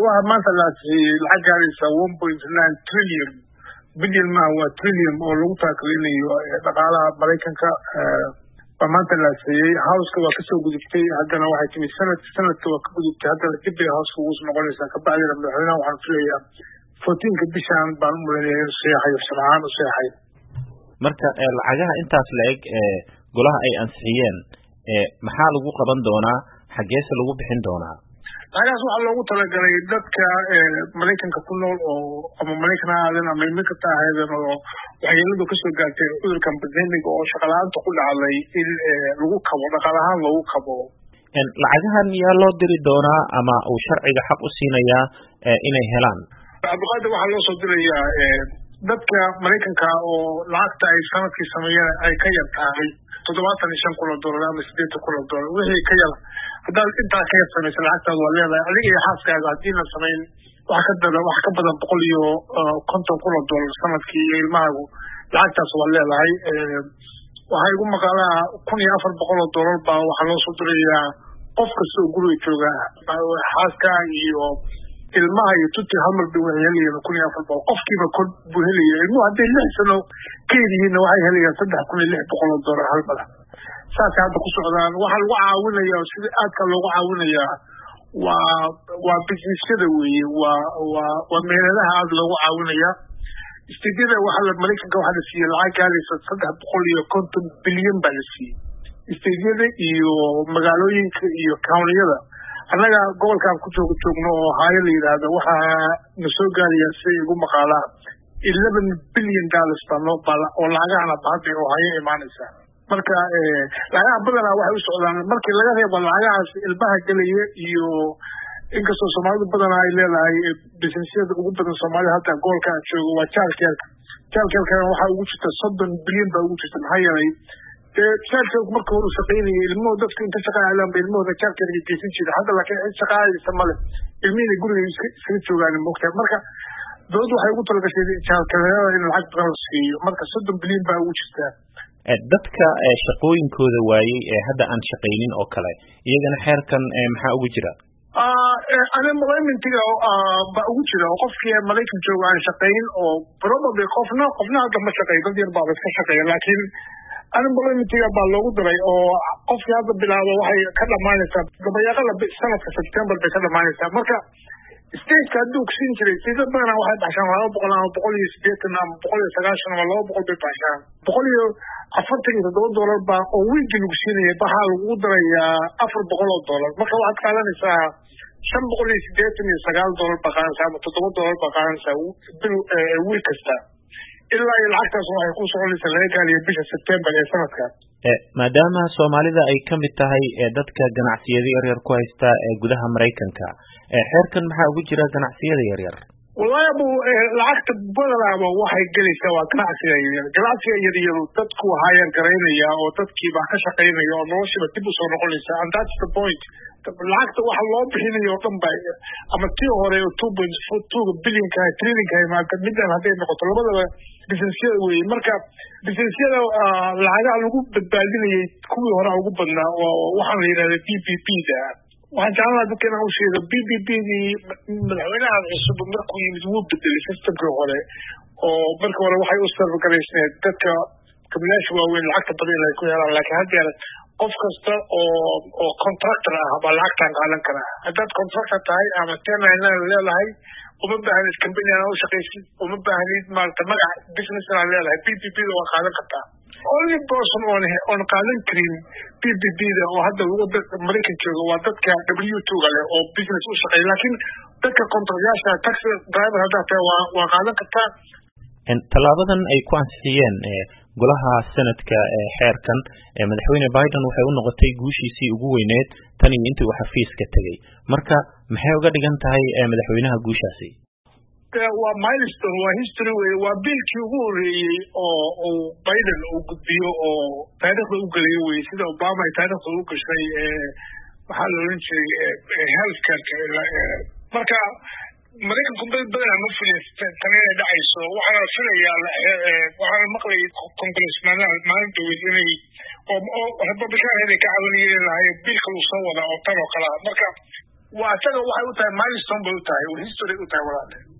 waxa maanta la siiyay lacag gaaraysa 1.9 trillion bilyan ma waa trillion oo lagu taageerayo dhaqaalaha Mareykanka maanta la siiyay house-ka waa kasoo gudubtay haddana waxay timi sanadka waa ka gudubtay haddana dib ay house-ka ugu noqonaysaa ka bacdi madaxweynaha waxaan filayaa 14 bishan baan muleeyahay saxay sharcaan u saxay marka lacagaha intaas la eg golaha ay ansixiyeen maxaa lagu qaban doonaa xageesa lagu bixin doonaa lacagaas waxa loogu talagalay dadka Mareykanka ku nool oo ama Mareykanka ama imika taahaydan oo waxyeeladu ka soo gaartay cudurkan pandemic oo shaqalaanta ku dhacday in lagu kabo dhaqaalaha lagu kabo lacagahan yaa loo diri doonaa ama uu sharciga xaq u siinayaa inay helaan abqaada waxa loo soo dirayaa dadka Mareykanka oo lacagta ay sanadkii sameeyeen ay ka yartahay $75 ama $80 wixii ka yar haddii inta ka yar sameeyay lacagtaada waa leedahay adiga iyo xaaskaaga hadii la sameeyo wax ka badan $150 sanadkii ilmahaagu lacagtaas waa leedahay waxa igu maqaalaa $1400 baa waxa loo soo dirayaa qof kasta oo guriga jooga xaaska iyo ilmaha iyo tuti hamar bay helayeen $1400 qofkiiba kor buu helayay ilmuhu hadday 6 sano ka yihiin waxay helayaan $3600 hal mar saas hadda ku socdaan waxa lagu caawinayaa sida aadka loogu caawinayaa waa businessyada weeye waa meelaha aad loogu caawinayaa istidida waxa la Mareykanka waxa la siiyay lacag gaaraysa $350 bilyan baa la siiyay istidida iyo magaalooyinka iyo county-yada anaga gobolkan ku joogno oo hayo la yiraahdo waxa na soo gaaraya si ugu maqaalaa $11 bilyan oo lacagaha baad oo hayo imaanaysa marka lacagaha badan waxay u socdaan markii laga reebo lacagahaas ilbaha galaya iyo inkastoo Soomaalidu badan ay leedahay businessyada ugu badan Soomaaliya hadda gobolka joogo waa childcare waxa ugu jirta $30 bilyan baa ugu jirta maxay yeelay childcare marka hore shaqeynaya ilmuhu dadka inta shaqeeyaan ilmuhu childcare geysan jiray hadda laakiin shaqaayaysa male ilmihiina guriga iska joogaan moogtaa marka dawladdu waxay ugu talagashay childcare in lacag badan la siiyo marka $30 bilyan baa ugu jirta dadka shaqooyinkooda waayay hadda aan shaqeynin oo kale iyagana xeerkan maxaa ugu jira unemployment-ga baa ugu jira oo qofkii Mareykan jooga aan shaqeyn oo probably qofna hadda ma shaqeeyo dad yar baa iska shaqeeya laakiin unemployment-ga baa loogu diray oo qofkii hadda bilaabo waxay ka dhamaanaysaa dabayaaqada sanadka September bay ka dhamaanaysaa marka state-ka hadduu kusin jiray sida badan waxay baxshaan $200 ama $180 ama $190 ama $200 bay baxshaan $147 baa oo weekly lagu siinaya baxa lagu darayaa $400 marka waxaad qaadanaysaa $589 baa qaadanaysaa ama $7 baa qaadanaysaa week kasta ilaa iyo lacagtaas waxay ku soconaysaa laga gaariyo bisha September ee sanadka maadaama Soomaalida ay ka mid tahay dadka ganacsiyada yaryar ku haysta gudaha Mareykanka xeerkan maxaa ugu jira ganacsiyada yaryar wallahi abu lacagta badanaaba waxay galaysaa waa ganacsiga yaryar dadku hayaan gareynaya oo dadkiiba ka shaqeynaya oo noloshiiba dib u soo noqonaysa and that's the point lacagta waxa loo bixinayo dhan bay ama tii hore $2.4 bilyan trillion maanta midan hadday noqoto labadaba businessyada weeye marka businessyada lacagaha lagu badbaadinayay kuwii hore ugu badnaa oo waxaan la yidhahdaa PPP-da waxaan jeclaan dadka inaan u sheego PPP-dii madaxweynaha cusub markuu yimid wuu bedelay systemkii hore oo markii hore waxay u sarfgaraysneed dadka kabilaasha waaweyn lacagta badan ay ku helaan laakiin haddeer qof kasta oo contractor ah baa lacagtan qaadan karaa haddaad contractor tahay ama tenayna leedahay uma baahnid company aan u shaqaysid uma baahnid maarata magac business aan leedahay PPP-da waa qaadan kartaa only person on qaadan karin PPP-da oo hadda Mareykan jooga waa dadka W2 leh oo business u shaqeeya laakiin dadka contractyaasha taxi driver hadda waa qaadan kartaa talaabadan ay ku ansixiyeen golaha sanadka xeerkan madaxweyne Biden waxay u noqotay guushiisii ugu weyneed tan iyo intii uu xafiiska tagay marka maxay uga dhigan tahay madaxweynaha guushaasi waa milestone waa history way waa biilkii ugu horeeyay oo Biden uu gudbiyo oo taariikhda u galay way sida Obama ay taariikhda u gashay waxa la oran jiray healthcare marka Mareykanku badan ma filaysan tanay dhacayso waxaan filayaa maqlay congressman-nada maalinta inay oo Republican ay ka caawinayeen lahayd biilka uu soo wada oo tan oo kala marka waa asaga waxay u tahay milestone bay u tahay oo history u tahay walaal